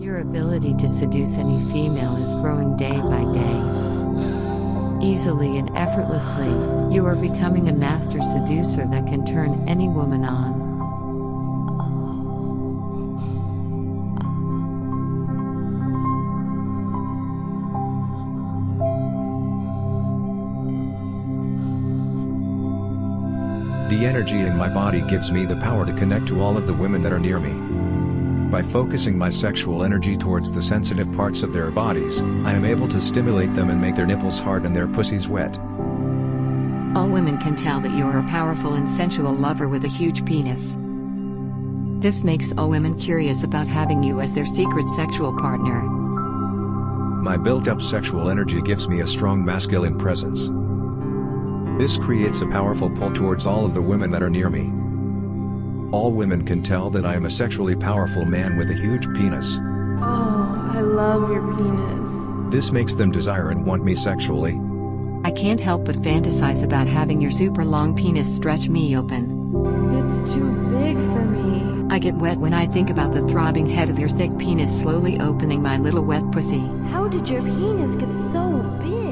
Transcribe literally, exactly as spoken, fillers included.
Your ability to seduce any female is growing day by day. Easily and effortlessly, you are becoming a master seducer that can turn any woman on. The energy in my body gives me the power to connect to all of the women that are near me. By focusing my sexual energy towards the sensitive parts of their bodies, I am able to stimulate them and make their nipples hard and their pussies wet. All women can tell that you are a powerful and sensual lover with a huge penis. This makes all women curious about having you as their secret sexual partner. My built-up sexual energy gives me a strong masculine presence. This creates a powerful pull towards all of the women that are near me. All women can tell that I am a sexually powerful man with a huge penis. Oh, I love your penis. This makes them desire and want me sexually. I can't help but fantasize about having your super long penis stretch me open. It's too big for me. I get wet when I think about the throbbing head of your thick penis slowly opening my little wet pussy. How did your penis get so big?